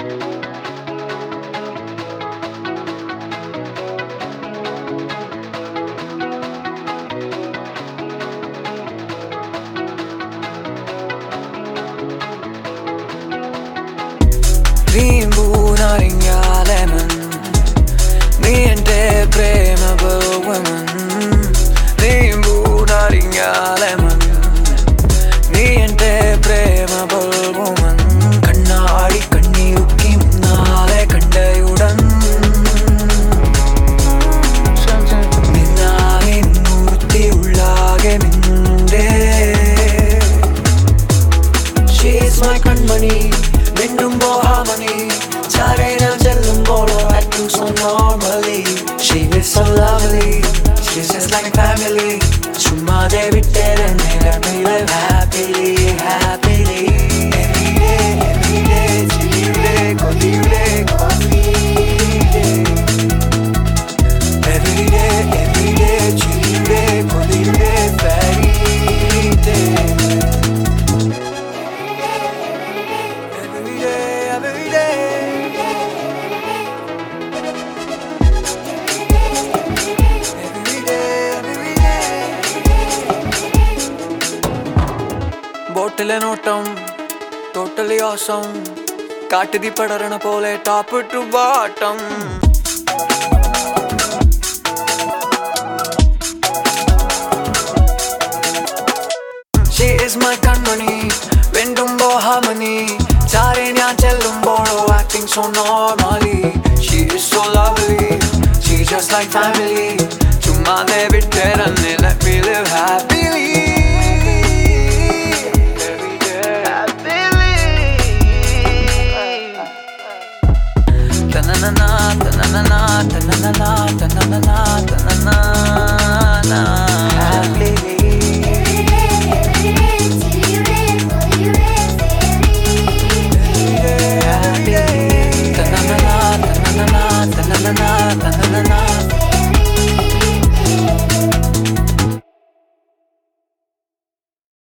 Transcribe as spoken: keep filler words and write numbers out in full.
Rainbow naringa lemon, me ante premable women. Rainbow naringa lemon, me ante premable woman. Kannadi kannirukki munnale kandayudan ninnage nurthi ullage minde. She is my kanmani, Mindumbo harmony. Charena Jellumbolo acting so normally. She is so lovely, she's just like family. Chumma de vittere let me live happily, happily. Every day, every day, chilliude, kolliude, kolliude. Every day, every day, chilliude, kolliude, fairy day. Every day, every day. Every day, every day. Bottle notam, totally awesome. Kaatti di padarana pole top to bottom. She is my kanmani, Vendumbo harmony. Charena Jellumbolo acting so normally. She is so lovely, she's just like family. Chumma de vittere let me live happily. Every day, happily. Ta-na-na-na, ta-na-na-na, ta-na-na-na, ta-na-na-na, ta-na-na-na. Happily. Na na na na na na na na na na.